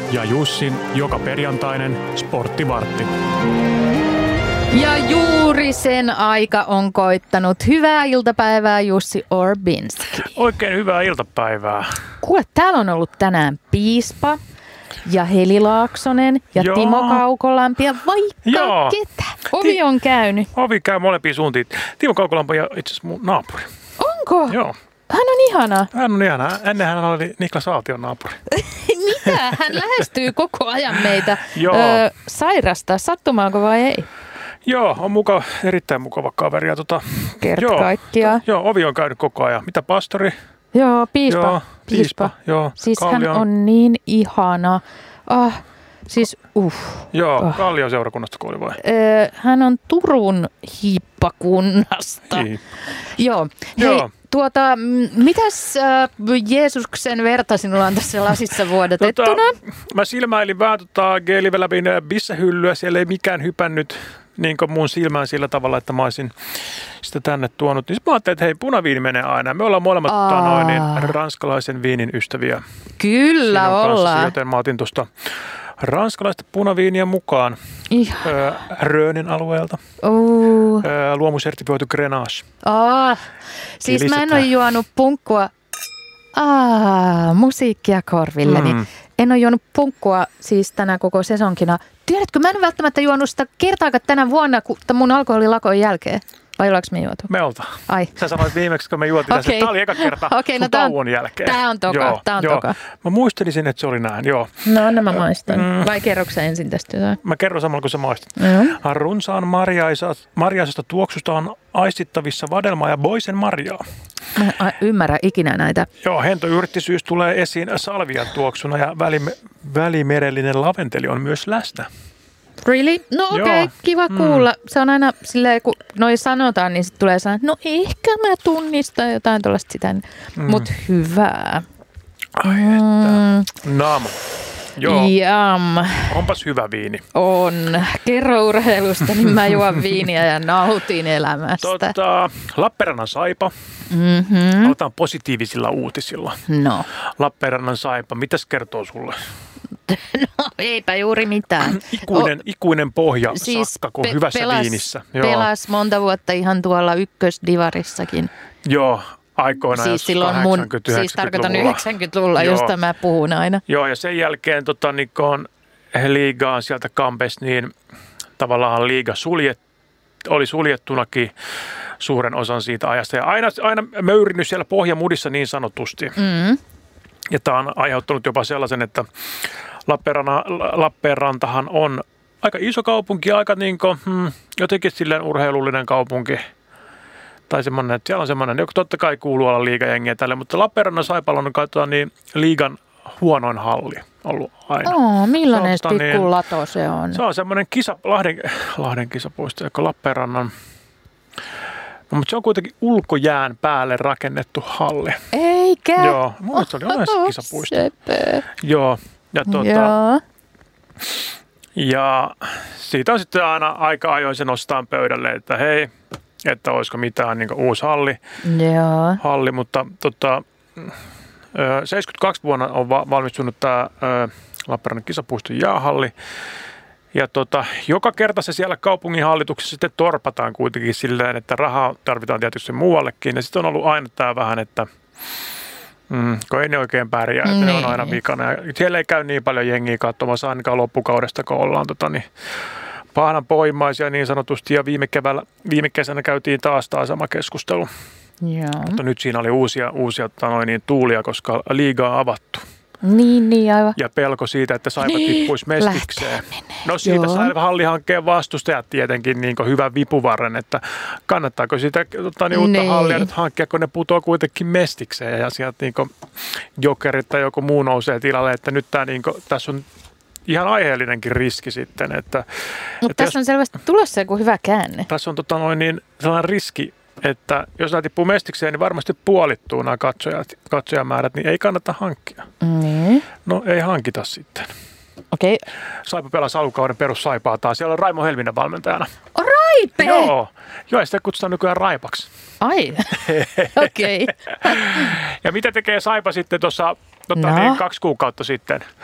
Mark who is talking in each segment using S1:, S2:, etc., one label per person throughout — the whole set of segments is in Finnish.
S1: ja Jussin joka perjantainen sporttivartti.
S2: Ja juuri sen aika on koittanut. Hyvää iltapäivää, Jussi Orbinski.
S1: Oikein hyvää iltapäivää.
S2: Kuule, täällä on ollut tänään piispa ja Heli Laaksonen ja
S1: Joo.
S2: Timo Kaukolampi ja vaikka ketä. Ovi on käynyt.
S1: Ovi käy molempiin suuntiin. Timo Kaukolampi ja itse asiassa mun naapuri.
S2: Onko?
S1: Joo.
S2: Hän on ihana.
S1: Hän on ihana. Ennen hän oli Niklas Aation naapuri.
S2: Mitä? Hän lähestyy koko ajan meitä.
S1: Joo.
S2: Sairasta. Sattumaanko vai ei?
S1: Joo, on erittäin mukava kaveri. Ja
S2: Kerta kaikkiaan.
S1: Joo, Ovi on käynyt koko ajan. Mitä pastori?
S2: Joo, piispa.
S1: Joo, piispa. Joo,
S2: siis
S1: Kallion.
S2: hän on niin ihana.
S1: Joo, Kallion seurakunnasta kun oli vai?
S2: Hän on Turun hiippakunnasta. Joo. Hei,
S1: Joo.
S2: Mitäs Jeesuksen verta sinulla on tässä lasissa vuodatettuna?
S1: Mä silmäilin vähän G-live-läpin bissehyllyä. Siellä ei mikään hypännyt niin kuin mun silmään sillä tavalla, että mä olisin sitä tänne tuonut. Niin mä ajattelin, että hei, punaviini menee aina. Me ollaan molemmat ranskalaisen viinin ystäviä.
S2: Kyllä ollaan.
S1: Kanssa, joten mä otin tuosta ranskalaista punaviiniä mukaan Rhönin alueelta. Luomusertifioitu Grenache.
S2: Siis mä en ole juonut punkkua. Musiikkia korvilleni. En ole juonut punkkua siis tänä koko sesonkina. Tiedätkö, mä en välttämättä juonut sitä kertaakaan tänä vuonna mun alkoholilakon jälkeen. Vai ollaanko me juotu?
S1: Me oltaan.
S2: Ai.
S1: Sä sanoit viimeksi, kun me juotiin tässä. Tämä oli eka kerta sun tauon jälkeen.
S2: Tää on toka.
S1: Mä muistelisin, että se oli näin, joo.
S2: No anna mä maistan. Vai kerroksä sä ensin tästä jotain?
S1: Mä kerron samalla, kun sä maistat. Runsaan marjaisesta tuoksusta on aistittavissa vadelmaa ja boisen marjaa.
S2: Mä ymmärrä ikinä näitä.
S1: Joo, hentoyrttisyys tulee esiin salvian tuoksuna ja välimerellinen laventeli on myös läsnä.
S2: Really? No okei, kiva kuulla. Se on aina silleen, kun noi sanotaan, niin sitten tulee sanoa, no ehkä mä tunnistan jotain tuollaista sitä. Mut hyvää.
S1: Ai että. Naamo. Joo.
S2: Jam.
S1: Onpas hyvä viini.
S2: On. Kerro urheilusta, niin mä juon viiniä ja nautin elämästä.
S1: Lappeenrannan Saipa. Aloitetaan positiivisilla uutisilla.
S2: No.
S1: Lappeenrannan Saipa, mitäs kertoo sulle?
S2: No eipä juuri mitään.
S1: Ikuinen pohja siis sakka, kun hyvässä viinissä.
S2: Pelas monta vuotta ihan tuolla ykkösdivarissakin.
S1: Joo, aikoinaan
S2: siis silloin siis tarkoitan 90-luvulla, josta mä puhun aina.
S1: Joo, ja sen jälkeen niin kun liigaan sieltä Kampes, niin tavallaan liiga oli suljettunakin suuren osan siitä ajasta. Ja aina möyrinyt siellä pohjamudissa niin sanotusti. Ja tämä on aiheuttanut jopa sellaisen, että Lappeenrantahan on aika iso kaupunki, aika jotenkin silleen urheilullinen kaupunki. Tai semmoinen, että siellä on semmoinen, joka totta kai kuuluu olla liigajengiä tälle, mutta Lappeenrannan Saipalla on liigan huonoin halli ollut aina.
S2: Millainen pikku lato se on?
S1: Se on semmoinen Lahden kisapuisto, joka Lappeenrannan. No, mutta se on kuitenkin ulkojään päälle rakennettu halli.
S2: Eikä?
S1: Joo, mun mielestä se oli aina kisapuisto. Joo, ja siitä on sitten aina aika ajoin se nostaa pöydälle, että hei, että olisiko mitään niin uusi halli, mutta 72 vuonna on valmistunut tämä Lappeenrannan kisapuiston jäähalli. Ja joka kerta se siellä kaupungin hallituksessa sitten torpataan kuitenkin silleen, että rahaa tarvitaan tietysti muuallekin. Ja sitten on ollut aina tämä vähän, että kun ei ne oikein pärjää, että ne on aina vikana. Ja siellä ei käy niin paljon jengiä katsomassa ainakaan loppukaudesta, kun ollaan pahana poimaisia niin sanotusti. Ja viime kesänä käytiin taas sama keskustelu.
S2: Joo.
S1: Mutta nyt siinä oli uusia tuulia, koska liiga on avattu.
S2: Niin aivan.
S1: Ja pelko siitä, että Saipa tippuisi mestikseen. No siitä sai hallihankkeen vastustajat tietenkin niin hyvän vipuvarren, että kannattaako sitä uutta hallia nyt hankkia, kun ne putoaa kuitenkin mestikseen ja sieltä Jokerit tai joku muu nousee tilalle, että nyt tässä on ihan aiheellinenkin riski sitten.
S2: Mutta tässä on selvästi tulossa joku hyvä käänne.
S1: Tässä on sellainen riski, että jos nämä tippuu mestikseen, niin varmasti puolittuu nämä katsojamäärät, niin ei kannata hankkia. No ei hankita sitten.
S2: Okei.
S1: Saipa pelasi alkukauden perussaipaa taas. Siellä on Raimo Helminen valmentajana.
S2: Raipe!
S1: Joo, ja sitä kutsutaan nykyään Raipaksi.
S2: Ai, okei.
S1: Ja mitä tekee Saipa sitten tuossa 2 kuukautta sitten?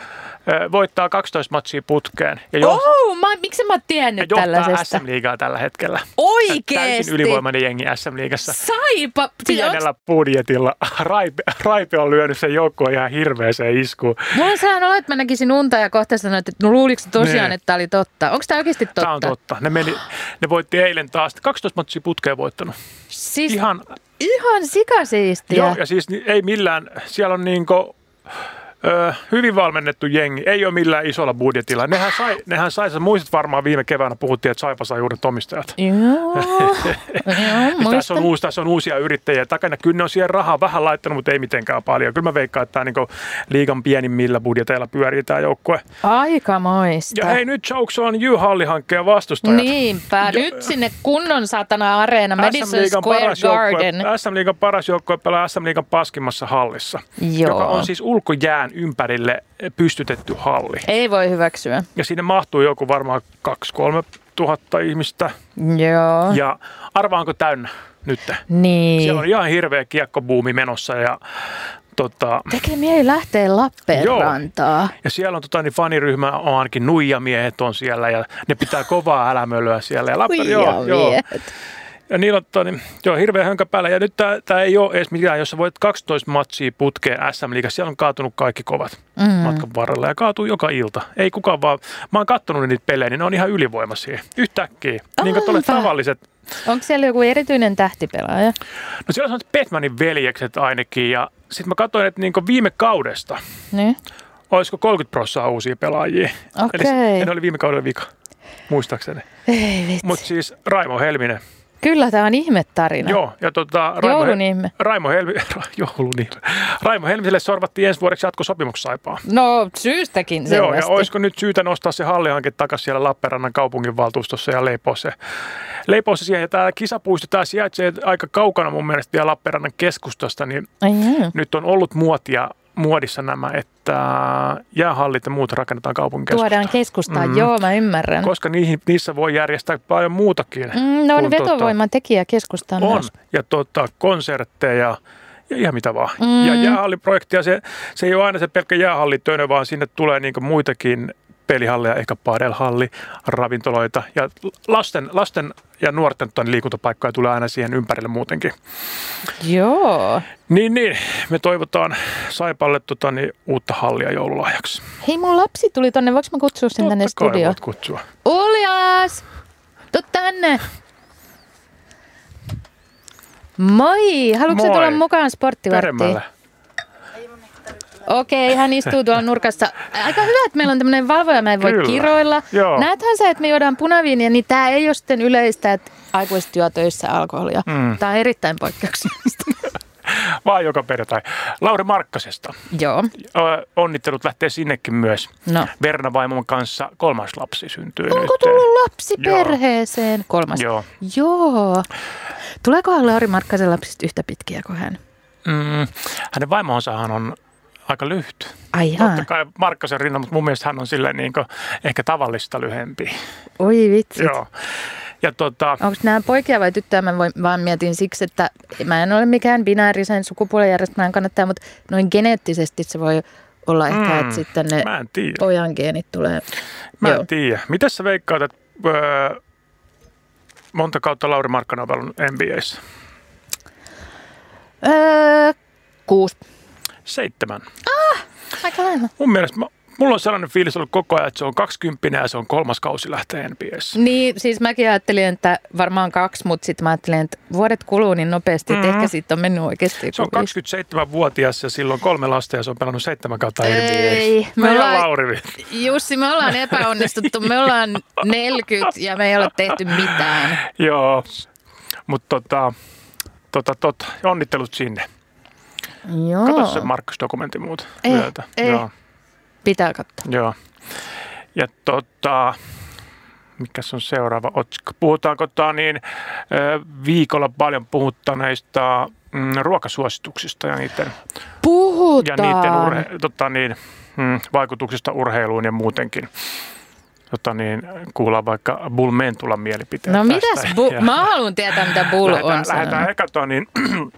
S1: voittaa 12 matsia putkeen. Ja
S2: miksi mä oon tiennyt
S1: johtaa
S2: tällaisesta?
S1: SM-liigaa tällä hetkellä.
S2: Oikeesti?
S1: Täysin ylivoimainen jengi SM-liigassa.
S2: Saipa!
S1: Pienellä budjetilla. Raipe on lyönyt sen joukkoon ihan hirveäseen iskuun.
S2: Mulla on sehän olo, että mä näkisin unta ja kohta sanoit, että no luuliko tosiaan, että tämä oli totta. Onko tämä oikeasti totta?
S1: Tämä on totta. Ne voitti eilen taas. 12 matsia putkeen voittanut.
S2: Siis
S1: Ihan
S2: sikasiistiä.
S1: Joo, ja siis ei millään, siellä on hyvin valmennettu jengi, ei ole millään isolla budjetilla. Nehän sai, sä muistat varmaan viime keväänä puhuttiin, että Saipa sai uudet omistajat.
S2: Joo,
S1: tässä on uusia yrittäjiä takana. Kyllä ne on siihen rahaa vähän laittanut, mutta ei mitenkään paljon. Kyllä mä veikkaan, että tämä liigan pienimmillä budjeteilla pyörii tämä joukkue.
S2: Aikamoista.
S1: Ja hei, nyt jokes on Hallihankkeen vastustajat.
S2: Niinpä, nyt sinne kunnon satana areena, Madison Square Garden.
S1: SM-liigan paras joukkue pelaa SM-liigan paskimmassa hallissa, joka on siis ulkojään ympärille pystytetty halli.
S2: Ei voi hyväksyä.
S1: Ja sinne mahtuu joku varmaan 2-3 tuhatta ihmistä.
S2: Joo.
S1: Ja arvaanko täynnä nyt?
S2: Niin.
S1: Siellä on ihan hirveä kiekkobuumi menossa ja
S2: tekee mieli lähteä Lappeenrantaan.
S1: Ja siellä on faniryhmä on ainakin nuijamiehet on siellä ja ne pitää kovaa älämölyä siellä. Ja
S2: Nuijamiehet.
S1: Ja niillä on hirveä hönkä päällä. Ja nyt tämä ei ole edes mitään, jos sä voit 12 matsia putkeen SM-liigassa. Siellä on kaatunut kaikki kovat matkan varrella ja kaatuu joka ilta. Ei kukaan vaan. Mä oon kattonut niitä pelejä, niin ne on ihan ylivoimaisia. Yhtäkkiä. Niin kuin tuolle tavalliset. Onko siellä
S2: joku erityinen tähtipelaaja?
S1: No siellä on Petmanin veljekset ainakin. Ja sitten mä katsoin, että niin viime kaudesta olisiko 30% uusia pelaajia.
S2: Okei.
S1: Eli ne oli viime kaudella vika, muistaakseni.
S2: Ei vitsi.
S1: Mutta siis Raimo Helminen.
S2: Kyllä, tämä on ihmetarina.
S1: Joo, ja
S2: joulun ihme.
S1: Raimo Helmiselle sorvattiin ensi vuodeksi jatkosopimuksessa Saipaa.
S2: No, syystäkin selvästi.
S1: Joo, ja olisiko nyt syytä nostaa se hallihanke takaisin siellä Lappeenrannan kaupunginvaltuustossa ja leipoa se siihen. Ja tämä kisapuisto, tämä sijaitsee aika kaukana mun mielestä vielä Lappeenrannan keskustasta, niin nyt on ollut muodissa nämä, että jäähallit ja muut rakennetaan kaupungin keskustaan.
S2: Tuodaan keskustaan, joo, mä ymmärrän.
S1: Koska niissä voi järjestää paljon muutakin.
S2: Ne on vetovoimatekijä keskustaan
S1: on,
S2: myös.
S1: Ja konsertteja ja ihan mitä vaan. Ja jäähalliprojektia, se ei ole aina se pelkkä jäähallitöinen, vaan sinne tulee niinku muitakin pelihalleja, ehkä padelhalli, ravintoloita ja lasten ja nuorten liikuntapaikkoja tulee aina siihen ympärille muutenkin.
S2: Joo.
S1: Niin, me toivotaan Saipalle uutta hallia joululahjaksi.
S2: Hei, mun lapsi tuli tonne, voiko mä kutsua sen tänne studioon?
S1: Totta kai voit kutsua.
S2: Uljas! Tuu tänne! Moi! Haluatko sä tulla mukaan sporttivarttiin?
S1: Peremällä.
S2: Okei, hän istuu tuolla nurkassa. Aika hyvä, että meillä on tämmöinen valvoja, mä en voi kiroilla.
S1: Joo.
S2: Näethän sä, että me juodaan punaviiniä, niin tää ei ole sitten yleistä, että aikuiset juo töissä alkoholia. Tää on erittäin poikkeuksellista.
S1: Vaan joka perjantai. Lauri Markkasesta.
S2: Joo.
S1: Onnittelut lähtee sinnekin myös.
S2: No.
S1: Verna-vaimon kanssa 3. lapsi syntyy nyt.
S2: Onko tullut lapsi perheeseen? 3. Joo. Tuleeko Lauri Markkasen lapsista yhtä pitkiä kuin hän?
S1: Hänen vaimonsahan on aika lyhyt.
S2: Ai
S1: totta kai Markkasen rinnan, mutta mun mielestä hän on silleen ehkä tavallista lyhempi.
S2: Oi vitsi.
S1: Joo. Ja
S2: onko nämä poikia vai tyttöjä? Mä vaan mietin siksi, että mä en ole mikään binäärisen sukupuolenjärjestelmän kannattaja, mutta noin geneettisesti se voi olla ehkä, että sitten ne pojan geenit tulee.
S1: Mä en tiedä. Mitäs sä veikkaat, että monta kautta Lauri Markkanen on pelannut NBA:ssä?
S2: 6.
S1: 7.
S2: Aika lailla.
S1: Mun mielestä mulla on sellainen fiilis ollut koko ajan, että se on 20 ja se on 3. kausi lähtee NBA:ssä.
S2: Niin, siis mäkin ajattelin, että varmaan 2, mutta sitten mä ajattelin, että vuodet kuluu niin nopeasti, että ehkä siitä on mennyt oikeasti.
S1: Se on 27-vuotias ja silloin 3 lasta ja se on pelannut 7 kautta NBA:ssä.
S2: Ei,
S1: me ollaan, Lauri.
S2: Jussi, me ollaan epäonnistuttu. Me ollaan 40 ja me ei ole tehty mitään.
S1: Joo, mutta onnittelut sinne.
S2: Joo.
S1: Kato se Markus-dokumentti muuta.
S2: Ei. Joo. Pitää katsoa.
S1: Joo. Ja mikä on seuraava otsikko? Puhutaanko viikolla paljon puhuttaneista ruokasuosituksista ja niiden vaikutuksista urheiluun ja muutenkin. Kuullaan vaikka Bull Mentulan mielipiteet.
S2: No mitäs mä haluan tietää, mitä Bull on sanonut.
S1: Lähdetään eka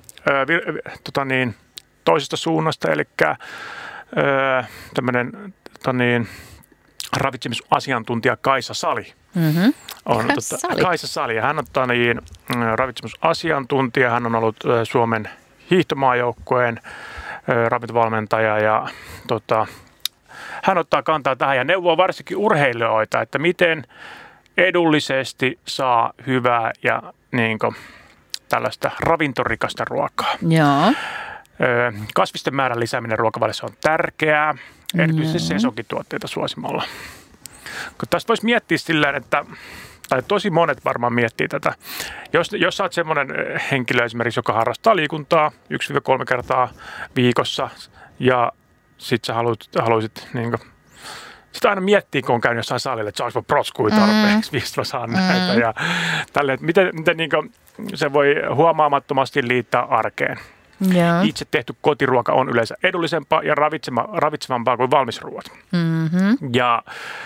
S1: toisesta suunnasta, eli tämmöinen ravitsemusasiantuntija Kaisa Sali.
S2: Mm-hmm.
S1: Kaisa Sali. Ja hän on ravitsemusasiantuntija. Hän on ollut Suomen hiihtomaajoukkueen ravintovalmentaja ja hän ottaa kantaa tähän ja neuvoo varsinkin urheilijoita, että miten edullisesti saa hyvää ja tällaista ravintorikasta ruokaa.
S2: Joo.
S1: Kasvisten määrän lisääminen ruokavaliossa on tärkeää, erityisesti sesonkituotteita suosimalla. Kun tästä voisi miettiä sillä, tai tosi monet varmaan miettii tätä. Jos sä oot semmoinen henkilö esimerkiksi, joka harrastaa liikuntaa 1-3 kertaa viikossa ja sit sä haluaisit sitten aina miettii, kun on käynyt jossain salille, että saanko mä proskuja tarpeeksi, mistä mä saan näitä. Ja tälleen, että miten se voi huomaamattomasti liittää arkeen.
S2: Yeah.
S1: Itse tehty kotiruoka on yleensä edullisempaa ja ravitsevampaa kuin valmisruoat.
S2: Mm-hmm.
S1: Ja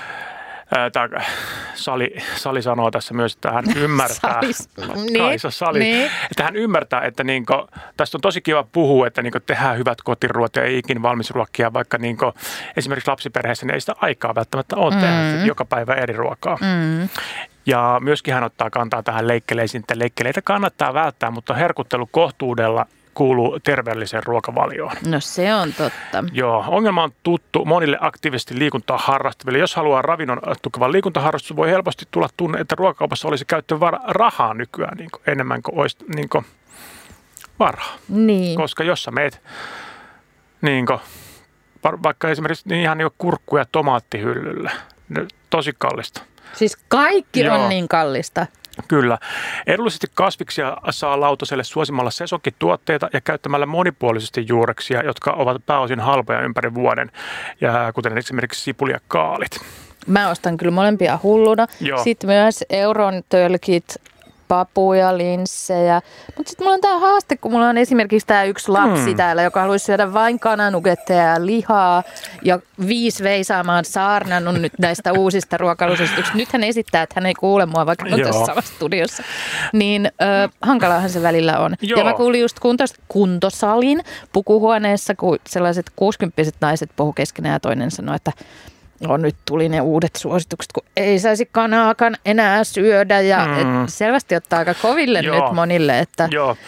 S1: Sali sanoo tässä myös, että hän ymmärtää, että hän ymmärtää, että tästä on tosi kiva puhua, että tehdään hyvät kotiruot ja ei ikin valmisruokkia, vaikka esimerkiksi lapsiperheessä niin ei sitä aikaa välttämättä ole tehdä joka päivä eri ruokaa. Ja myöskin hän ottaa kantaa tähän leikkeleisiin, että leikkeleitä kannattaa välttää, mutta herkuttelu kohtuudella kuuluu terveelliseen ruokavalioon.
S2: No se on totta.
S1: Joo, ongelma on tuttu monille aktiivisesti liikuntaa harrastaville. Jos haluaa ravinnon tukevan liikuntaharrastus, voi helposti tulla tunne, että ruokakaupassa olisi rahaa nykyään enemmän kuin olisi varaa.
S2: Niin.
S1: Koska jos sä meet vaikka esimerkiksi ihan kurkku- ja tomaattihyllyllä, tosi kallista.
S2: Siis kaikki on niin kallista.
S1: Kyllä. Edullisesti kasviksia saa lautaselle suosimalla sesonkituotteita ja käyttämällä monipuolisesti juureksia, jotka ovat pääosin halpoja ympäri vuoden, ja kuten esimerkiksi sipuli ja kaalit.
S2: Mä ostan kyllä molempia hulluna.
S1: Joo.
S2: Sitten myös euron tölkit, papuja, linssejä. Mutta sitten mulla on tää haaste, kun mulla on esimerkiksi tää yksi lapsi täällä, joka haluaisi syödä vain kananugetteja ja lihaa ja 5 veisaamaan saarnannut nyt näistä uusista ruokailusuosituksista. Nyt hän esittää, että hän ei kuule mua, vaikka on tässä samassa studiossa. Niin hankalaahan se välillä on. Joo. Ja mä kuulin just kuntosalin pukuhuoneessa, kun sellaiset 60-vuotiaat naiset puhu keskenään ja toinen sanoi, että nyt tuli ne uudet suositukset, kun ei saisi kanaakaan enää syödä ja selvästi ottaa aika koville nyt monille, että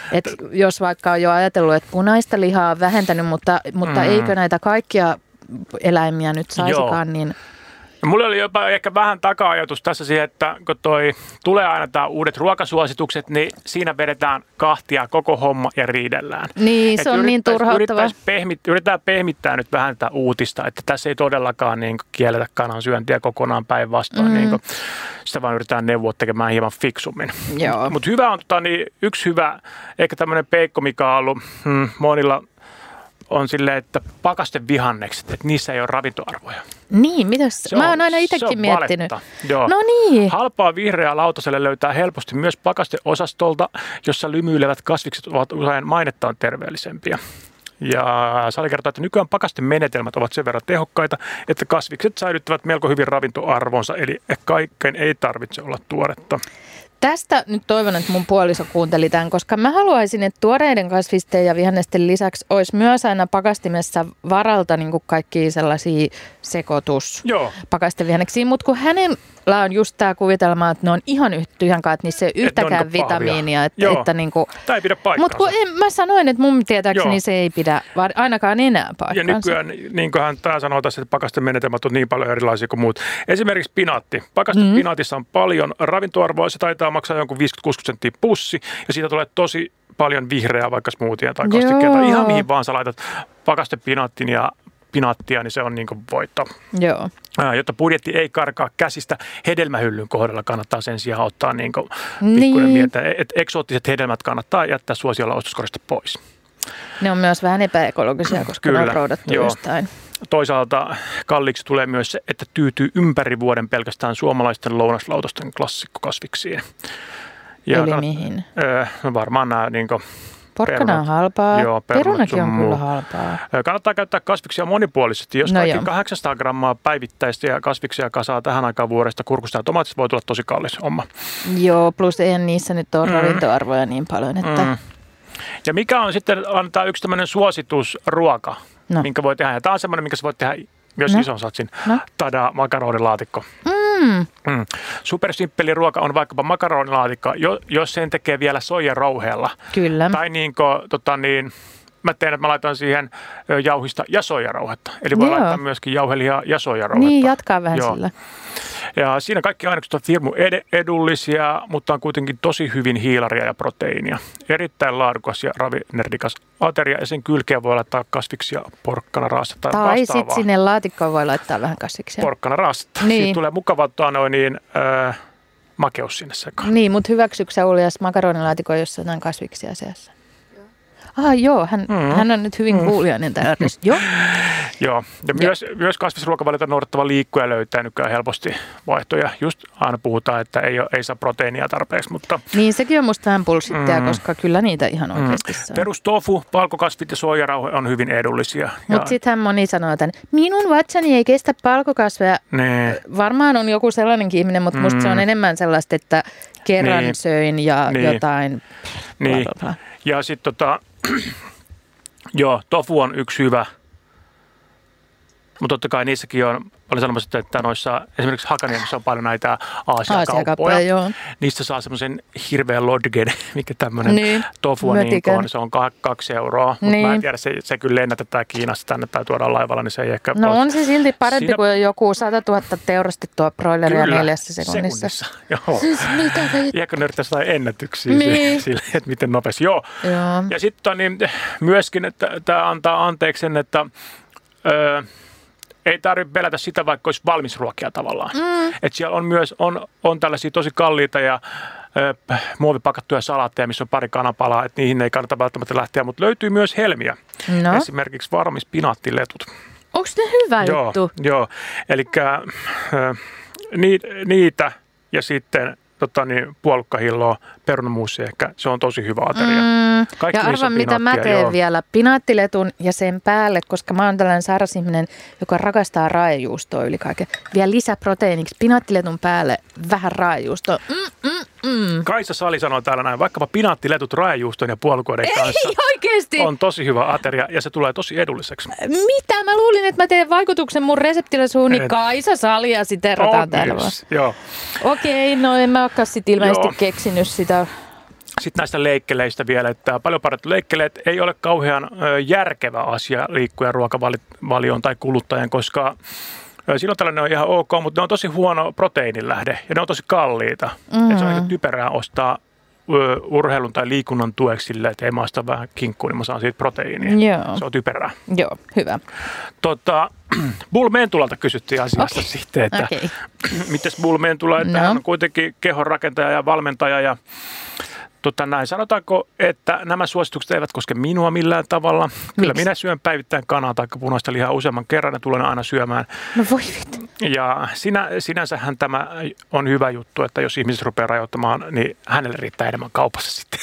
S2: jos vaikka on jo ajatellut, että punaista lihaa on vähentänyt, mutta eikö näitä kaikkia eläimiä nyt saisikaan, niin...
S1: Mulla oli jopa ehkä vähän taka-ajatus tässä siihen, että kun tulee aina tämä uudet ruokasuositukset, niin siinä vedetään kahtia koko homma ja riidellään.
S2: Niin, se on niin turhauttavaa.
S1: Yritetään pehmittää nyt vähän tätä uutista, että tässä ei todellakaan kielletä kanan syöntiä kokonaan päinvastoin. Sitä vaan yritetään neuvoa tekemään hieman fiksummin. Mutta hyvä on yksi hyvä, ehkä tämmöinen peikko, mikä on ollut monilla on silleen, että pakastevihannekset, että niissä ei ole ravintoarvoja.
S2: Niin, mitäs? Mä oon aina itsekin miettinyt.
S1: Joo.
S2: No niin.
S1: Halpaa vihreää lautaselle löytää helposti myös pakasteosastolta, jossa lymyilevät kasvikset ovat usein mainettaan terveellisempiä. Ja Sali kertoo, että nykyään pakastemenetelmät ovat sen verran tehokkaita, että kasvikset säilyttävät melko hyvin ravintoarvonsa, eli kaikkein ei tarvitse olla tuoretta.
S2: Tästä nyt toivon, että mun puoliso kuunteli tämän, koska mä haluaisin, että tuoreiden kasvisten ja vihannesten lisäksi olisi myös aina pakastimessa varalta niin kuin kaikkia sellaisia sekoituspakastevihanneksia, mutta kun hänellä on just tämä kuvitelma, että ne on ihan tyhjänkaan, että niissä ei ole yhtäkään vitamiinia. Että niin kuin,
S1: tämä ei pidä paikkaansa.
S2: Mutta mä sanoin, että mun tietääkseni se ei pidä ainakaan enää paikkaansa.
S1: Ja nykyään, niin kuin hän sanoo tässä, että pakastemenetelmät on niin paljon erilaisia kuin muut. Esimerkiksi pinaatti. Pakastepinaatissa on paljon ravintoarvoa, se taitaa maksaa jonkun 50-60 senttiä pussi, ja siitä tulee tosi paljon vihreää, vaikka smoothia tai kastikkeita. Ihan mihin vaan sä laitat pakastepinaattin ja pinaattia, niin se on niin kuin voitto.
S2: Joo.
S1: Jotta budjetti ei karkaa käsistä, hedelmähyllyn kohdalla kannattaa sen sijaan ottaa pikkuinen mieltä, että eksoottiset hedelmät kannattaa jättää suosiolla ostoskorista pois.
S2: Ne on myös vähän epäekologisia, koska ne on roudattu jostain.
S1: Toisaalta kalliiksi tulee myös se, että tyytyy ympäri vuoden pelkästään suomalaisten lounaslautosten klassikkokasviksiin.
S2: Eli mihin?
S1: Varmaan nämä
S2: porkkana on halpaa. Joo, perunakin on kyllä halpaa.
S1: Kannattaa käyttää kasviksia monipuolisesti. Jos kaikki 800 grammaa päivittäistä ja kasviksia kasaa tähän aikaan vuodesta, kurkusta ja tomaatista voi tulla tosi kallis homma.
S2: Joo, plus eihän niissä nyt ole ravintoarvoja niin paljon, että...
S1: Ja mikä on sitten, antaa yksi tämmöinen suositusruoka, minkä voi tehdä. Ja tämä on semmoinen, minkä sä voit tehdä myös ison satsin. Tada, makaronilaatikko. Supersimppeli ruoka on vaikkapa makaronilaatikko, jos sen tekee vielä soijarouheella.
S2: Kyllä.
S1: Tai mä teen, että mä laitan siihen jauhista ja soijarouhetta. Eli voi laittaa myöskin jauhelihaa ja soijarouhetta.
S2: Niin, jatkaa vähän sillä.
S1: Ja siinä kaikki ainekset on firmu edullisia, mutta on kuitenkin tosi hyvin hiilaria ja proteiinia. Erittäin laadukas ja ravinerikas ateria ja sen kylkeen voi laittaa kasviksia, porkkanaraastetta tai vastaavaa.
S2: Tai sitten sinne laatikkoon voi laittaa vähän kasviksia.
S1: Porkkanaraastetta.
S2: Niin.
S1: Siitä tulee mukava makeus sinne sekaan.
S2: Niin, mutta hyväksyykö sä Uljas makaronilaatikon, jossa on kasviksia seassa? Joo, hän on nyt hyvin kuulijainen täällä.
S1: Joo, ja myös kasvisruokavaliota noudattava liikkuja löytää nykyään helposti vaihtoja. Just aina puhutaan, että ei saa proteiinia tarpeeksi, mutta...
S2: Niin, sekin on musta vähän pulssittia, koska kyllä niitä ihan oikeasti saa.
S1: Perustofu, palkokasvit ja soijarauhe on hyvin edullisia.
S2: Mutta sittenhän moni sanoo, että minun vatsani ei kestä palkokasveja. Varmaan on joku sellainenkin ihminen, mutta musta se on enemmän sellaista, että kerran söin ja jotain...
S1: Niin, ja sitten tofu on yksi hyvä, mutta totta kai niissäkin on paljon sanomassa, että noissa esimerkiksi Hakaniemessä on paljon näitä Aasia-kauppoja. Niistä saa semmoisen hirveän lodgen, mikä tämmöinen tofu on, se on 2 euroa. Mutta mä en tiedä, se kyllä lennätetään Kiinassa tänne tai tuodaan laivalla, niin se ei ehkä...
S2: No on se silti parempi kuin joku 100 000 teurastettua broileria 4 sekunnissa.
S1: Joo.
S2: Siis mitä
S1: Iäkö ne yrittäisi jotain ennätyksiä sille, että miten nopeasti. Joo. Ja sitten myöskin, että tämä antaa anteeksi sen, että... ei tarvitse pelätä sitä, vaikka olisi valmisruokia tavallaan. Että siellä on myös on tällaisia tosi kalliita ja muovipakattuja salaatteja, missä on pari kanapalaa, että niihin ei kannata välttämättä lähteä, mutta löytyy myös helmiä. Esimerkiksi varmispinaattiletut.
S2: Onko ne hyvä juttu?
S1: Joo, eli niitä ja sitten puolukkahilloa, perunamuusi ehkä, se on tosi hyvä ateria.
S2: Ja arvan, mitä mä teen vielä, pinaattiletun ja sen päälle, koska mä oon tällainen sairas ihminen, joka rakastaa raajajuustoa yli kaiken. Vielä lisäproteiiniksi pinaattiletun päälle vähän raajajuustoa.
S1: Kaisa Sali sanoo täällä näin, vaikkapa pinaattiletut raajajuuston ja puolukoiden kanssa.
S2: Ei oikeesti!
S1: On tosi hyvä ateria ja se tulee tosi edulliseksi.
S2: Mitä? Mä luulin, että mä teen vaikutuksen mun reseptillä suun, niin Kaisa Salia siterataan täällä vaan.
S1: Joo.
S2: Okei, no en mä olekaan sit ilmeisesti keksinyt sitä.
S1: Sitten näistä leikkeleistä vielä, että paljon paremmat leikkeleet ei ole kauhean järkevä asia liikkujan ruokavalioon tai kuluttajan, koska silloin tällainen on ihan ok, mutta ne on tosi huono proteiinilähde ja ne on tosi kalliita. Että se on aika typerää ostaa urheilun tai liikunnan tueksi silleen, että ei mä ostaa vähän kinkkua, niin mä saan siitä proteiinia.
S2: Joo.
S1: Se on typerää.
S2: Joo, hyvä.
S1: Bull Mentulalta kysyttiin asiasta sitten, että mites Bull Mentula, että hän on kuitenkin kehonrakentaja ja valmentaja ja näin. Sanotaanko, että nämä suositukset eivät koske minua millään tavalla. Kyllä minä syön päivittäin kanaa tai punaista lihaa useamman kerran ja tulen aina syömään.
S2: No voi vittu.
S1: Ja sinänsähän tämä on hyvä juttu, että jos ihmiset rupeaa rajoittamaan, niin hänelle riittää enemmän kaupassa sitten.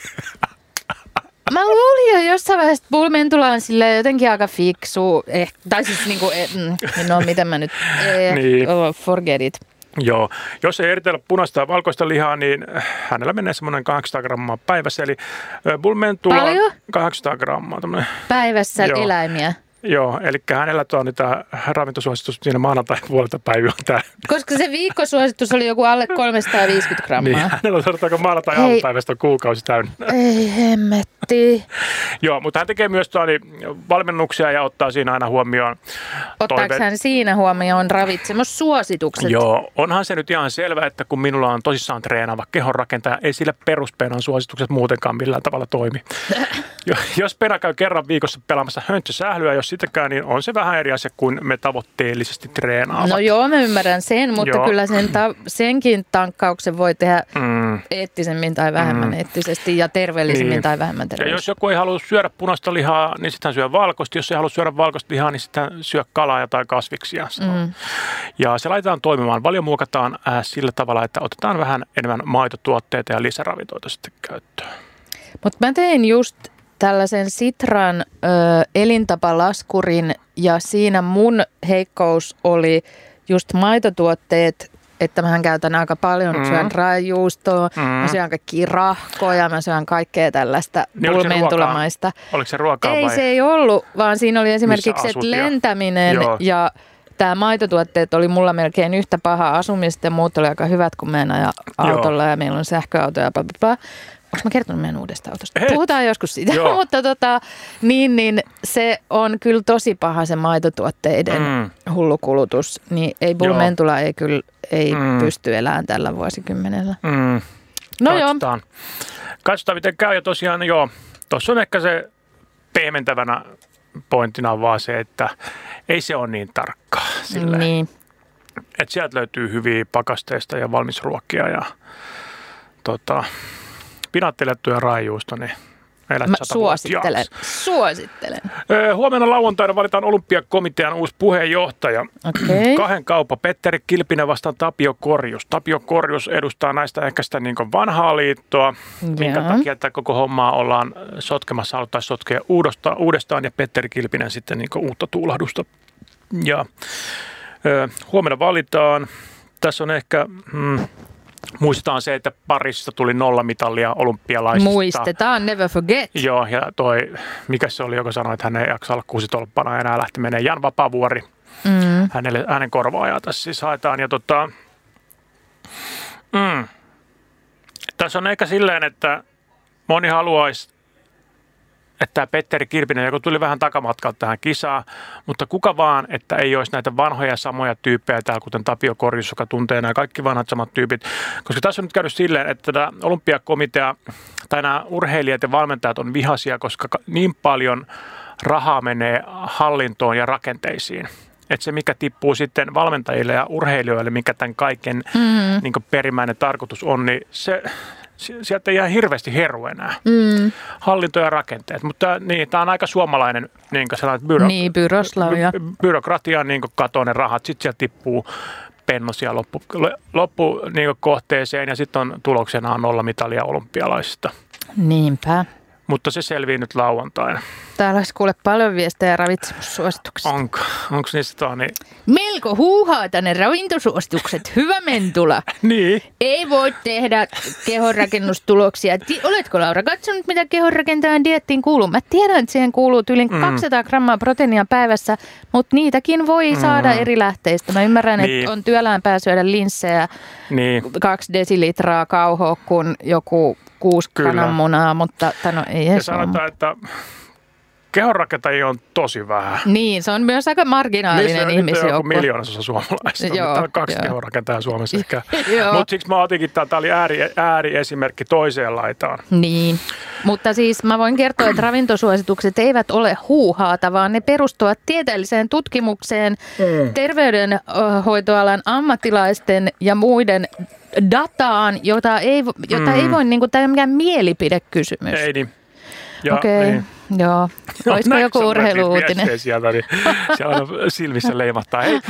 S2: Mä luulin jo jossain vaiheessa, että Bull Mentula on jotenkin aika fiksu. Tai siis miten mä nyt... forget it.
S1: Joo, jos ei eritellä punaista ja valkoista lihaa, niin hänellä menee semmoinen 800 grammaa päivässä. Eli Bull Mentula on 800 grammaa.
S2: Päivässä eläimiä?
S1: Joo, eli hänellä tuo niitä ravintosuositus siinä maanantai puolelta päivä on tämä.
S2: Koska se viikkosuositus oli joku alle 350 grammaa.
S1: Niin, hänellä on sanotaanko maanantai aamupäivästä kuukausi täynnä.
S2: Ei hemmetti.
S1: Joo, mutta hän tekee myös valmennuksia ja ottaa siinä aina huomioon.
S2: Ottaako hän siinä huomioon ravitsemussuositukset?
S1: Joo, onhan se nyt ihan selvä, että kun minulla on tosissaan treenaava kehonrakentaja, ei sillä peruspeenan suositukset muutenkaan millään tavalla toimi. Jos Pena käy kerran viikossa pelaamassa hönttösählyä, jos sitäkään, niin on se vähän eri asia kuin me tavoitteellisesti treenaavat.
S2: No joo, mä ymmärrän sen, mutta kyllä senkin tankkauksen voi tehdä eettisemmin tai vähemmän eettisesti ja terveellisemmin tai vähemmän terveellisesti.
S1: Ja jos joku ei halua syödä punaista lihaa, niin sitten hän syö valkoista. Jos ei halua syödä valkoista lihaa, niin sitten hän syö kalaa tai kasviksia. Ja se laitetaan toimimaan. Valio muokataan sillä tavalla, että otetaan vähän enemmän maitotuotteita ja lisäravintoita sitten käyttöön.
S2: Mutta mä tein just tällaisen Sitran elintapalaskurin ja siinä mun heikkous oli just maitotuotteet, että mähän käytän aika paljon, syön raajuustoa, mä syön kaikkia rahkoja, mä syön kaikkea tällaista Bull Mentulamaista.
S1: Oliko se ruokaa vai?
S2: Ei, se ei ollut, vaan siinä oli esimerkiksi että lentäminen ja tämä maitotuotteet oli mulla melkein yhtä paha asumista ja muut oli aika hyvät, kun menen ajaa autolla ja meillä on sähköauto ja blablabla. Onko mä kertonut meidän uudesta autosta? Puhutaan joskus siitä. Mutta niin se on kyllä tosi paha se maitotuotteiden hullukulutus. Niin ei Bulmentula ei kyllä pysty elämään tällä vuosikymmenellä. No
S1: Katsotaan miten käy ja tosiaan tuossa on ehkä se pehmentävänä pointtina vaan se, että ei se ole niin tarkkaa.
S2: Niin.
S1: Että sieltä löytyy hyviä pakasteista ja valmisruokia ja pinaattelettuja raajuusta, niin elät 100-vuotiaaksi.
S2: Suosittelen.
S1: Huomenna lauantaina valitaan Olympiakomitean uusi puheenjohtaja.
S2: Okay.
S1: Kahden kauppa. Petteri Kilpinen vastaan Tapio Korjus. Tapio Korjus edustaa näistä ehkä sitä niin kuin vanhaa liittoa, minkä takia että koko hommaa ollaan sotkemassa, haluttaisiin sotkea uudestaan ja Petteri Kilpinen sitten niin kuin uutta tuulahdusta. Ja huomenna valitaan. Tässä on ehkä... Muistetaan se, että Pariisista tuli 0 mitalia olympialaisista.
S2: Muistetaan, never forget.
S1: Joo, ja mikä se oli, joka sanoi, että hän ei jaksa olla 6-tolppana enää lähti menee. Jan Vapaavuori. Hänen korvaajaa tässä siis haetaan. Ja tässä on ehkä silleen, että moni haluaisi, että Petteri Kilpinen, joka tuli vähän takamatkalta tähän kisaan, mutta kuka vaan, että ei olisi näitä vanhoja samoja tyyppejä täällä, kuten Tapio Korjus, joka tuntee nämä kaikki vanhat samat tyypit. Koska tässä on nyt käynyt silleen, että tämä olympiakomitea tai nämä urheilijat ja valmentajat on vihaisia, koska niin paljon rahaa menee hallintoon ja rakenteisiin. Että se, mikä tippuu sitten valmentajille ja urheilijoille, mikä tämän kaiken niin kuin perimmäinen tarkoitus on, niin sieltä ei ihan hirveästi heru enää. Hallinto ja rakenteet. Mutta tämä on aika suomalainen niin byrokratian niin katoinen rahat. Sitten sieltä tippuu pennosia loppu niin kohteeseen ja sitten on tuloksena 0 mitalia olympialaisista.
S2: Niinpä.
S1: Mutta se selvii nyt lauantaina.
S2: Täällä olisi kuule paljon viestejä ravitsemussuosituksista.
S1: Onko niistä niin?
S2: Melko huuhaata ne ravintosuositukset. Hyvä Mentula.
S1: Niin.
S2: Ei voi tehdä kehonrakennustuloksia. Oletko Laura katsonut, mitä kehonrakentajan dieettiin kuuluu? Mä tiedän, että siihen kuuluu yli 200 grammaa proteiinia päivässä, mutta niitäkin voi saada eri lähteistä. Mä ymmärrän, että on työlämpää syödä linssejä 2 desilitraa kauhoa kuin joku 6 kananmunaa, mutta ei edes.
S1: Ja sanotaan, että kehonrakentajia on tosi vähän.
S2: Niin, se on myös aika marginaalinen ihmisjoukko.
S1: Niissä on miljoonassa suomalaisista. Täällä on 2 kehonrakentajaa Suomessa ehkä. Mutta siksi mä otinkin, tämä oli ääriesimerkki toiseen laitaan.
S2: Niin, mutta siis mä voin kertoa, että ravintosuositukset eivät ole huuhaata, vaan ne perustuvat tieteelliseen tutkimukseen, terveydenhoitoalan ammattilaisten ja muiden dataan, jota ei voi, niin kuin, tämä ei ole mikään mielipidekysymys.
S1: Ei niin.
S2: Okei, niin. Joo. Olisiko joku urheilu-uutinen?
S1: Sieltä, niin siellä on silmissä leimahtaa. Hei,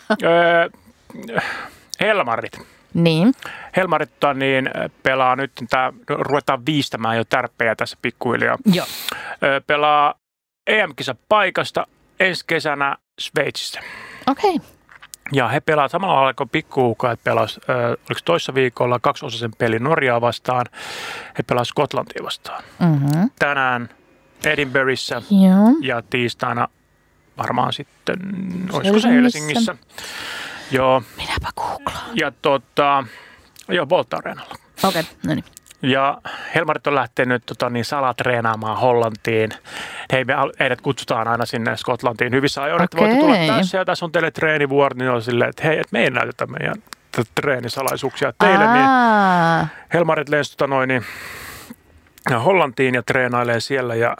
S1: Helmarit.
S2: Niin.
S1: Helmarit pelaa nyt, ruvetaan viistämään jo tärppejä tässä pikkuhiljaa.
S2: Joo.
S1: Pelaa EM-kisa paikasta ensi kesänä Sveitsissä.
S2: Okei.
S1: Ja he pelaavat samalla lailla kuin pikkuhuukaat pelasivat, oliko toissa viikolla 2-osaisen pelin Norjaa vastaan, he pelasivat Skotlantia vastaan. Tänään Edinburghissa ja tiistaina varmaan sitten, olisiko se Helsingissä. Joo.
S2: Minäpä googlaan.
S1: Ja Volta Areenalla.
S2: Okei, no niin.
S1: Ja Helmarit on lähtenyt salatreenaamaan Hollantiin. Heidät kutsutaan aina sinne Skotlantiin hyvissä ajoin, että voitte tulla tässä ja tässä on teille treenivuoro, niin on silleen, että hei, että me ei näytetä meidän treenisalaisuuksia teille. Niin Helmarit lensi Hollantiin ja treenailee siellä ja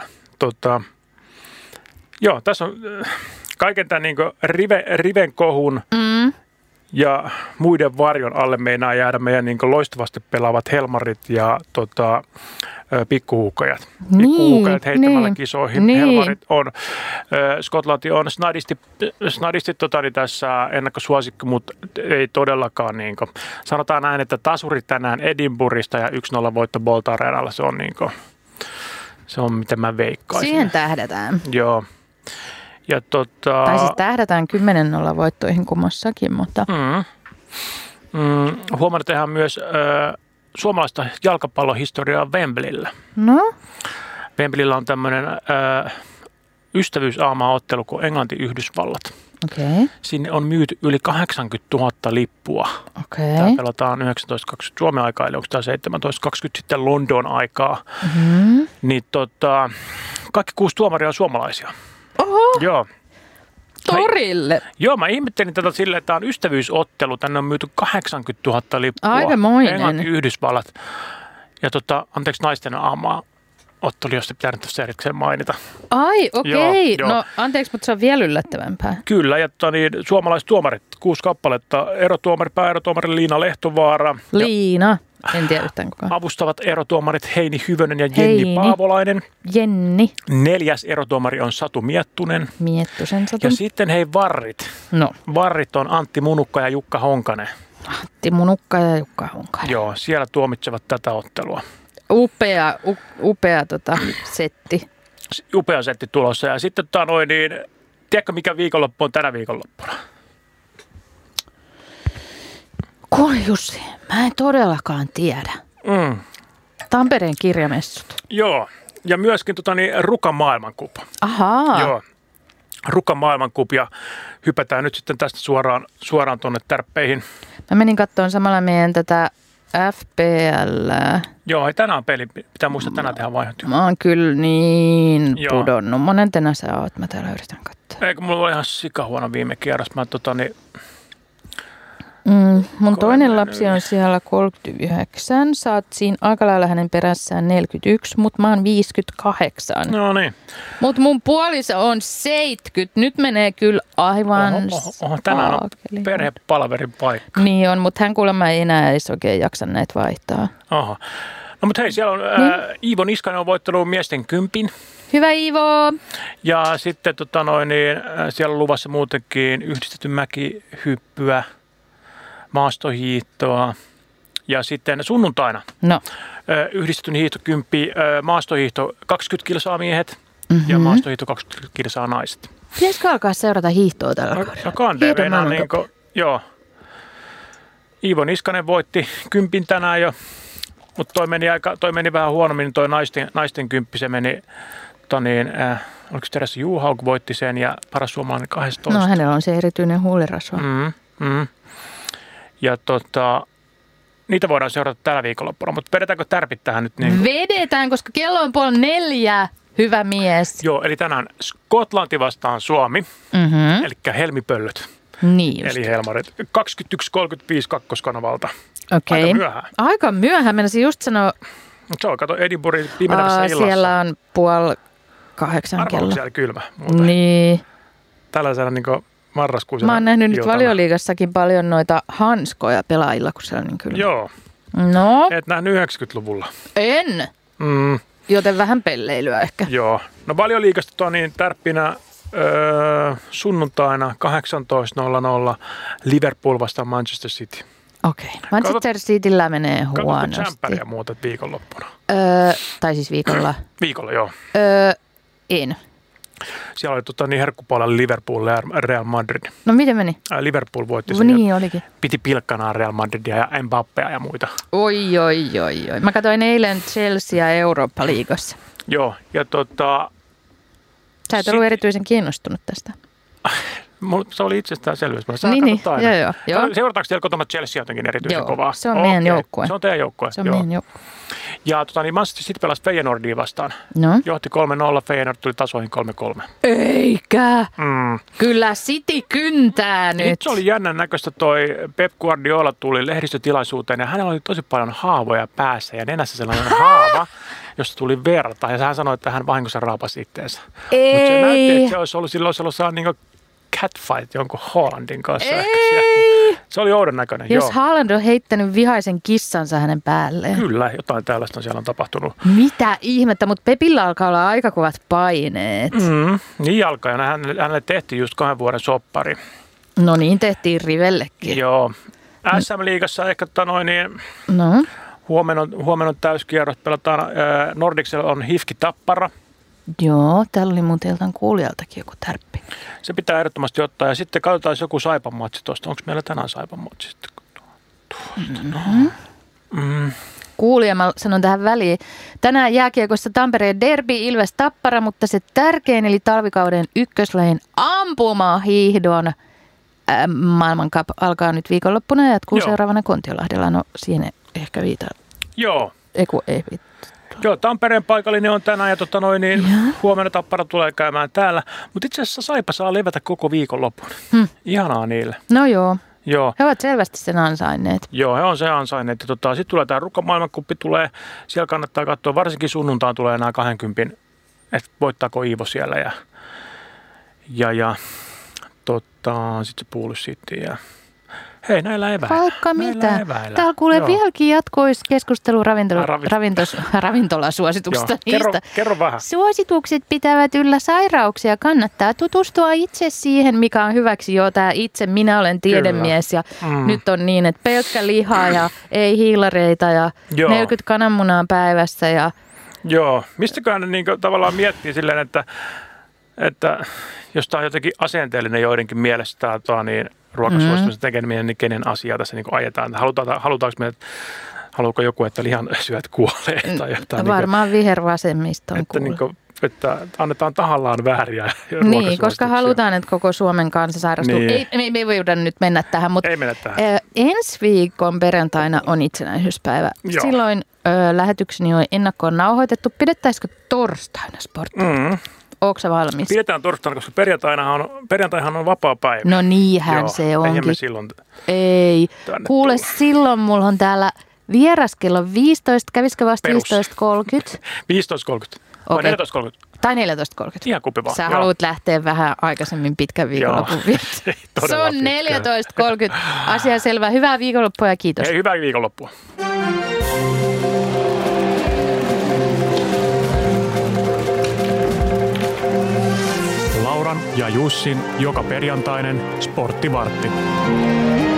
S1: tässä on kaiken tämän niin riven kohun ja muiden varjon alle meinaa jäädä meidän niin loistavasti pelaavat Helmarit ja pikkuhuukajat. Pikkuhuukajat heittämällä kisoihin.
S2: Niin.
S1: Helmarit on. Skotlanti on snadisti tässä ennakkosuosikki, mutta ei todellakaan. Niin kuin. Sanotaan näin, että tasuri tänään Edinburghista ja 1-0 voitto Volta Areenalla. Se on miten mä veikkaisin.
S2: Siihen tähdätään.
S1: Joo. Ja
S2: tai siis tähdätään 10-0 voittoihin kummassakin, mutta...
S1: Huomenna tehdään myös suomalaista jalkapallohistoriaa Wembleyllä.
S2: No?
S1: Wembleyllä on tämmöinen ystävyysaamaa-ottelu kuin Englanti-Yhdysvallat.
S2: Okay.
S1: Sinne on myyty yli 80 000 lippua.
S2: Okay.
S1: Tämä pelataan 19.20 Suomen aikaa, eli onko tämä 17.20 sitten London aikaa. Niin kaikki 6 tuomaria on suomalaisia.
S2: Oho!
S1: Joo.
S2: Torille?
S1: Joo, mä ihmettelin tätä silleen, että tämä on ystävyysottelu. Tänne on myyty 80 000 lippua.
S2: Aikamoinen.
S1: Englanti, Yhdysvallat. Ja anteeksi naisten aamaa. Ottelu, jos se pitää nyt tässä erikseen mainita.
S2: Ai, okei.
S1: Joo.
S2: No anteeksi, mutta se on vielä yllättävämpää.
S1: Kyllä, ja suomalaiset tuomarit, 6 kappaletta. Erotuomari, pääerotuomari Liina Lehtovaara.
S2: Liina, en tiedä yhtään kukaan.
S1: Avustavat erotuomarit Heini Hyvönen ja Jenni Paavolainen.
S2: Jenni.
S1: 4. erotuomari on Satu Miettunen.
S2: Miettusen Satu.
S1: Ja sitten varrit.
S2: No.
S1: Varrit on Antti Munukka ja Jukka Honkanen.
S2: Antti Munukka ja Jukka Honkanen.
S1: Joo, siellä tuomitsevat tätä ottelua.
S2: Upea setti.
S1: Upea setti tulossa. Ja sitten tiedätkö mikä viikonloppu on tänä viikonloppuna?
S2: Kuule Jussi, mä en todellakaan tiedä. Tampereen kirjamessut.
S1: Joo, ja myöskin Rukan maailmankup.
S2: Ahaa.
S1: Joo, Rukan maailmankup ja hypätään nyt sitten tästä suoraan tuonne tärppeihin.
S2: Mä menin katsomaan samalla meidän tätä FPL.
S1: Joo, ei tänään peli. Pitää muistaa, tänään tehdään vaihtoehtoja.
S2: Mä oon kyllä niin pudonnut. Monentena sä oot? Mä täällä yritän katsoa.
S1: Eikö mulla ole ihan sikahuono viime kierros. Mä
S2: mun toinen lapsi on siellä 39. Sä oot siinä aika lailla hänen perässään 41, mutta mä oon 58.
S1: No niin.
S2: Mut mun puoliso on 70. Nyt menee kyllä aivan
S1: tänään on perhepalverin paikka.
S2: Niin on, mutta hän kuulemma ei enää edes oikein jaksa näitä vaihtaa.
S1: Aha. No mutta hei, siellä on Iivo Niskanen on voittanut miesten 10.
S2: Hyvä Iivo!
S1: Ja sitten siellä on luvassa muutenkin yhdistetty mäkihyppyä, maastohiihtoa ja sitten sunnuntaina yhdistetyn hiihto 10, maastohiihto 20 kilsaa miehet ja maastohiihto 20 kilsaa naiset.
S2: Pitäisikö alkaa seurata hiihtoa tällä kaudella?
S1: Joo. Iivo Niskanen voitti 10 tänään jo, mutta toi meni vähän huonommin, toi naisten 10 se meni, oliko se Teressa Juhauk voitti sen ja paras suomalainen 12.
S2: No hänellä on se erityinen huulirasva.
S1: Ja niitä voidaan seurata tällä viikonloppuna, mutta vedetäänkö tärpit tähän nyt? Niin
S2: vedetään, koska kello on 3:30, hyvä mies.
S1: Joo, eli tänään Skotlanti vastaan Suomi, eli helmipöllöt.
S2: Niin just.
S1: Eli helmarit. 21.35 kakkoskanavalta.
S2: Okei.
S1: Aika myöhään.
S2: Aika myöhään, menisin just sanoa.
S1: Se on, kato Edinburghin pimenevässä illassa.
S2: Siellä on 7:30 kello.
S1: Arvoiko siellä kylmä muuten?
S2: Niin.
S1: Tällaisena marraskuisena
S2: mä oon nähnyt
S1: iltana.
S2: nyt Valioliigassakin paljon noita hanskoja pelaajilla, kun siellä on niin kylmä.
S1: Joo.
S2: No.
S1: Et nähnyt 90-luvulla.
S2: En. Joten vähän pelleilyä ehkä.
S1: Joo. No Valioliigasta tärppinä sunnuntaina 18.00 Liverpool vastaan Manchester City.
S2: Okei. Manchester Cityllä menee huonosti.
S1: Katsotko Champeria muuten viikonloppuna?
S2: Tai siis viikolla.
S1: Viikolla, joo.
S2: En.
S1: Siellä oli herkkupuolella Liverpool ja Real Madrid.
S2: No miten meni?
S1: Liverpool voitti sen.
S2: Niin olikin.
S1: Piti pilkkanaan Real Madridia ja Mbappea ja muita.
S2: Oi. Mä katsoin eilen Chelsea Eurooppa-liigassa.
S1: Joo, ja
S2: Sä et ollut erityisen kiinnostunut tästä.
S1: Se oli itsestäänselvyys.
S2: Niin, joo.
S1: Seurataanko siellä kotona Chelsea jotenkin erityisen kovaa?
S2: Se on meidän joukkue.
S1: Se on teidän joukkue.
S2: Se on meidän joukkue.
S1: Ja Manchester City pelasi Feyenoordia vastaan.
S2: No.
S1: Johti 3-0, Feyenoord tuli tasoihin 3-3.
S2: Eikä! Kyllä City kyntää nyt.
S1: Se oli jännän näköistä toi Pep Guardiola tuli lehdistötilaisuuteen ja hänellä oli tosi paljon haavoja päässä ja nenässä sellainen haava, josta tuli verta. Ja hän sanoi, että hän vahingossa raapasi itteensä. Mutta se näytti, että se olisi ollut silloin sellainen niin catfight jonkun Haalandin kanssa. Se oli oudon näköinen.
S2: Jos Haaland on heittänyt vihaisen kissansa hänen päälleen.
S1: Kyllä, jotain tällaista siellä on tapahtunut.
S2: Mitä ihmettä, mutta Pepillä alkaa olla aika kovat paineet.
S1: Niin alkaa, ja hänelle tehtiin just 2 vuoden soppari.
S2: No niin, tehtiin Rivellekin.
S1: Joo. SM-liigassa ehkä huomenna on täyskierros. Pelataan, Nordicsella on HIFK Tappara.
S2: Joo, täällä oli mun teiltä kuulijaltakin joku tärppi.
S1: Se pitää ehdottomasti ottaa. Ja sitten katsotaan joku Saipan matsi tuosta. Onko meillä tänään Saipan matsi sitten?
S2: kuulija, mä sanon tähän väliin. Tänään jääkiekossa Tampereen derby Ilves Tappara, mutta se tärkein eli talvikauden ykköslajin ampumahiihdon maailman cup alkaa nyt viikonloppuna ja jatkuu seuraavana Kontiolahdella. No siihen ehkä viitaan.
S1: Joo.
S2: Ei viittaa.
S1: Joo, Tampereen paikallinen on tänään ja huomenna Tappara tulee käymään täällä. Mutta itse asiassa Saipa saa levätä koko viikonlopun. Ihanaa niille.
S2: No joo.
S1: Joo.
S2: He ovat selvästi sen ansainneet.
S1: Joo, he on sen ansainneet. Sitten tulee tämä Rukka-maailmankuppi tulee. Siellä kannattaa katsoa. Varsinkin sunnuntaan tulee nämä 20, että voittaako Iivo siellä. Ja sitten se Puulus sitten ja hei, näillä eväillä.
S2: Vaikka mitä. Täällä kuulee vieläkin jatkoiskeskustelu ravintolasuosituksista.
S1: Kerro vähän.
S2: Suositukset pitävät yllä sairauksia. Kannattaa tutustua itse siihen, mikä on hyväksi. Minä olen tiedemies ja nyt on niin, että pelkkä liha ja ei hiilareita ja 40 kananmunaa päivässä.
S1: Joo, mistäköhän ne tavallaan miettii silleen, että jos tämä on jotenkin asenteellinen joidenkin mielestä niin ruokasuosituksen tekeminen, niin kenen asiaa tässä niin ajetaan. Halutaanko me, haluuko joku, että lihan syöt kuolee tai jotain?
S2: Varmaan vihervasemmiston kuulee.
S1: Että annetaan tahallaan vääriä
S2: niin, koska halutaan, että koko Suomen kansa sairastuu. Niin. Ei voida nyt mennä tähän, mutta ensi viikon perjantaina on itsenäisyyspäivä. Joo. Silloin lähetykseni on ennakkoon nauhoitettu. Pidettäisikö torstaina sporttia? Ootko sä valmis?
S1: Pidetään torstaina, koska perjantaihan on vapaa päivä.
S2: No niinhän se onkin.
S1: Me silloin
S2: ei. Kuule, silloin mulla on täällä vieras kello 15. Kävisikö vasta 15.30?
S1: 15.30. Vai 14.30?
S2: Tai 14.30.
S1: Ihan kumpi vaan.
S2: Sä haluat lähteä vähän aikaisemmin pitkän viikonlopun viettämään. Se on 14.30. Asia selvä. Hyvää viikonloppua ja kiitos.
S1: Hei, hyvää viikonloppua. Lauran ja Jussin joka perjantainen sporttivartti.